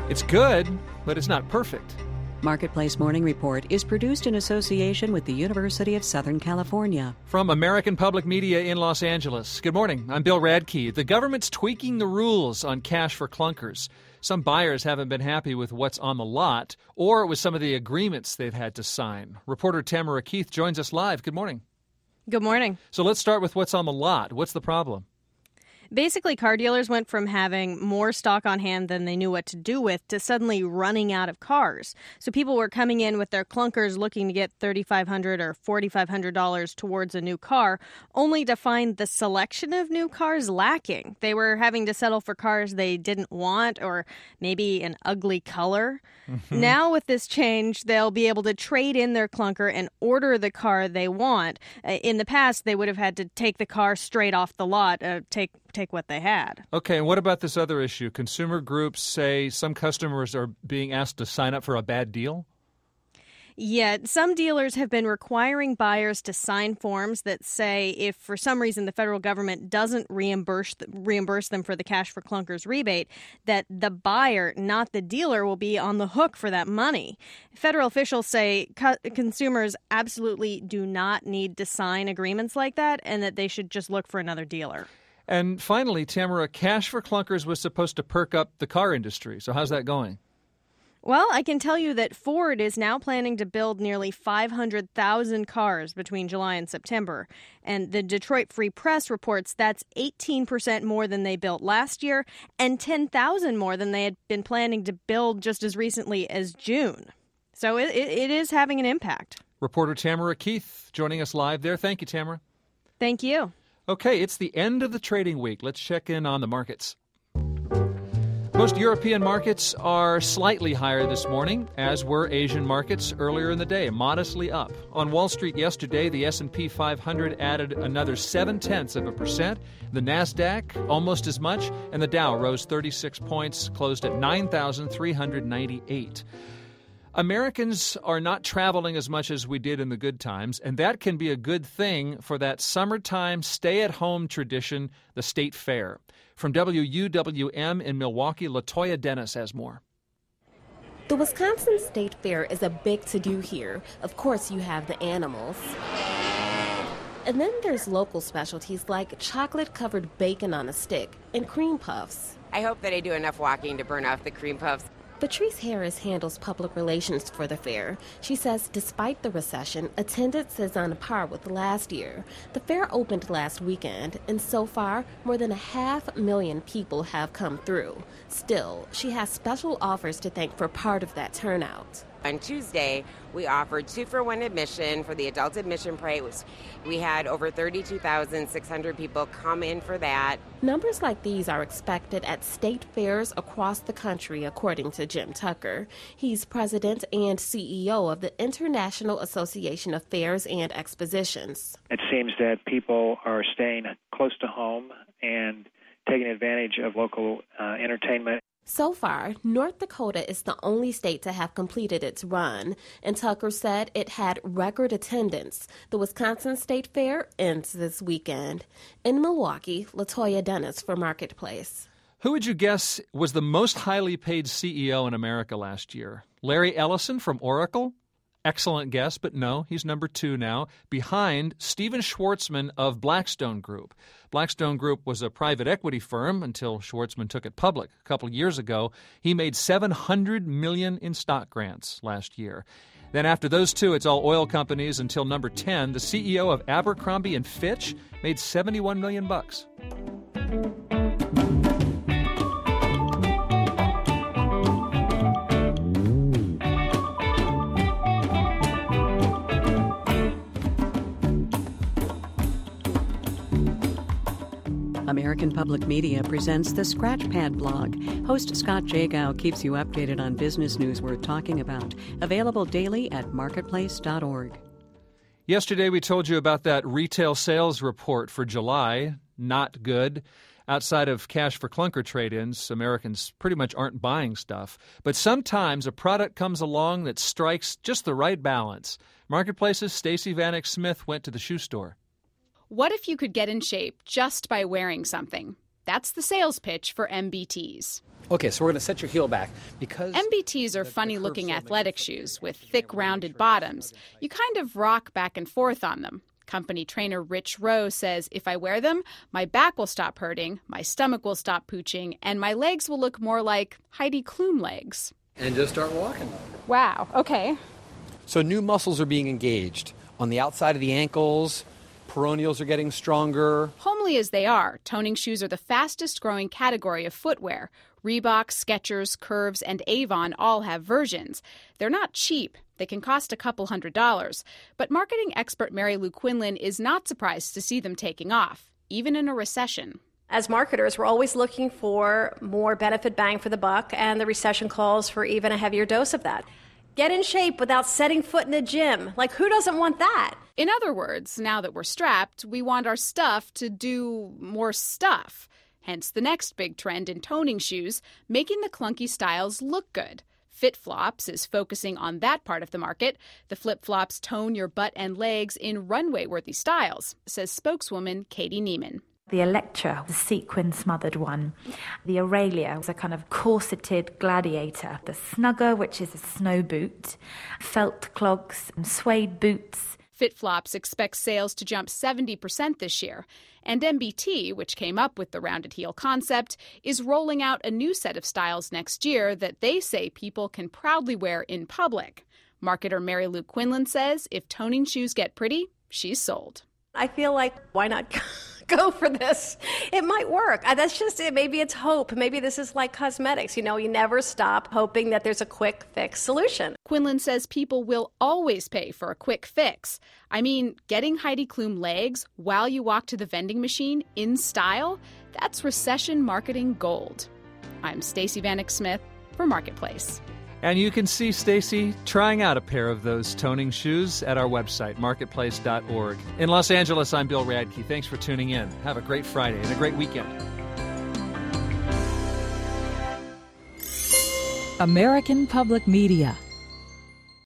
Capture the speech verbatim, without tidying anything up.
It's good, but it's not perfect. Marketplace Morning Report is produced in association with the University of Southern California. From American Public Media in Los Angeles. Good morning. I'm Bill Radke. The government's tweaking the rules on cash for clunkers. Some buyers haven't been happy with what's on the lot or with some of the agreements they've had to sign. Reporter Tamara Keith joins us live. Good morning. Good morning. So let's start with what's on the lot. What's the problem? Basically, car dealers went from having more stock on hand than they knew what to do with to suddenly running out of cars. So people were coming in with their clunkers looking to get three thousand five hundred dollars or four thousand five hundred dollars towards a new car, only to find the selection of new cars lacking. They were having to settle for cars they didn't want or maybe an ugly color. Mm-hmm. Now with this change, they'll be able to trade in their clunker and order the car they want. In the past, they would have had to take the car straight off the lot, uh, take take what they had. Okay, and what about this other issue? Consumer groups say some customers are being asked to sign up for a bad deal? Yeah, some dealers have been requiring buyers to sign forms that say if for some reason the federal government doesn't reimburse reimburse them for the cash for clunkers rebate, that the buyer, not the dealer, will be on the hook for that money. Federal officials say co- consumers absolutely do not need to sign agreements like that and that they should just look for another dealer. And finally, Tamara, cash for clunkers was supposed to perk up the car industry. So how's that going? Well, I can tell you that Ford is now planning to build nearly five hundred thousand cars between July and September. And the Detroit Free Press reports that's eighteen percent more than they built last year and ten thousand more than they had been planning to build just as recently as June. So it, it is having an impact. Reporter Tamara Keith joining us live there. Thank you, Tamara. Thank you. Okay, it's the end of the trading week. Let's check in on the markets. Most European markets are slightly higher this morning, as were Asian markets earlier in the day, modestly up. On Wall Street yesterday, the S and P five hundred added another seven-tenths of a percent. The Nasdaq, almost as much, and the Dow rose thirty-six points, closed at nine thousand three hundred ninety-eight. Americans are not traveling as much as we did in the good times, and that can be a good thing for that summertime stay-at-home tradition, the State Fair. From W U W M in Milwaukee, LaToya Dennis has more. The Wisconsin State Fair is a big to-do here. Of course, you have the animals. And then there's local specialties like chocolate-covered bacon on a stick and cream puffs. I hope that I do enough walking to burn off the cream puffs. Patrice Harris handles public relations for the fair. She says despite the recession, attendance is on par with last year. The fair opened last weekend, and so far, more than a half million people have come through. Still, she has special offers to thank for part of that turnout. On Tuesday, we offered two-for-one admission for the adult admission price. We had over thirty-two thousand six hundred people come in for that. Numbers like these are expected at state fairs across the country, according to Jim Tucker. He's president and C E O of the International Association of Fairs and Expositions. It seems that people are staying close to home and taking advantage of local uh, entertainment. So far, North Dakota is the only state to have completed its run, and Tucker said it had record attendance. The Wisconsin State Fair ends this weekend. In Milwaukee, LaToya Dennis for Marketplace. Who would you guess was the most highly paid C E O in America last year? Larry Ellison from Oracle? Excellent guess, but no, he's number two now, behind Stephen Schwarzman of Blackstone Group. Blackstone Group was a private equity firm until Schwarzman took it public a couple of years ago. He made seven hundred million dollars in stock grants last year. Then after those two, it's all oil companies until number ten. The C E O of Abercrombie and Fitch made seventy-one million dollars bucks. American Public Media presents the Scratchpad blog. Host Scott Jagow keeps you updated on business news worth talking about. Available daily at marketplace dot org. Yesterday we told you about that retail sales report for July. Not good. Outside of cash for clunker trade-ins, Americans pretty much aren't buying stuff. But sometimes a product comes along that strikes just the right balance. Marketplace's Stacey Vanek Smith went to the shoe store. What if you could get in shape just by wearing something? That's the sales pitch for M B Ts. Okay, so we're going to set your heel back because M B Ts are funny-looking athletic shoes with thick, rounded bottoms. You kind of rock back and forth on them. Company trainer Rich Rowe says if I wear them, my back will stop hurting, my stomach will stop pooching, and my legs will look more like Heidi Klum legs. And just start walking. Wow, okay. So new muscles are being engaged on the outside of the ankles. Peroneals are getting stronger. Homely as they are, toning shoes are the fastest growing category of footwear. Reebok, Skechers, Curves, and Avon all have versions. They're not cheap. They can cost a couple hundred dollars. But marketing expert Mary Lou Quinlan is not surprised to see them taking off, even in a recession. As marketers, we're always looking for more benefit bang for the buck, and the recession calls for even a heavier dose of that. Get in shape without setting foot in a gym. Like, who doesn't want that? In other words, now that we're strapped, we want our stuff to do more stuff. Hence the next big trend in toning shoes, making the clunky styles look good. FitFlops is focusing on that part of the market. The flip-flops tone your butt and legs in runway-worthy styles, says spokeswoman Katie Neiman. The Electra, the sequin-smothered one. The Aurelia was a kind of corseted gladiator. The Snugger, which is a snow boot. Felt clogs, suede boots. FitFlops expects sales to jump seventy percent this year. And M B T, which came up with the rounded heel concept, is rolling out a new set of styles next year that they say people can proudly wear in public. Marketer Mary Lou Quinlan says if toning shoes get pretty, she's sold. I feel like, why not go for this? It might work. That's just it. Maybe it's hope. Maybe this is like cosmetics. You know, you never stop hoping that there's a quick fix solution. Quinlan says people will always pay for a quick fix. I mean, getting Heidi Klum legs while you walk to the vending machine in style, that's recession marketing gold. I'm Stacey Vanek Smith for Marketplace. And you can see Stacey trying out a pair of those toning shoes at our website, marketplace dot org. In Los Angeles, I'm Bill Radke. Thanks for tuning in. Have a great Friday and a great weekend. American Public Media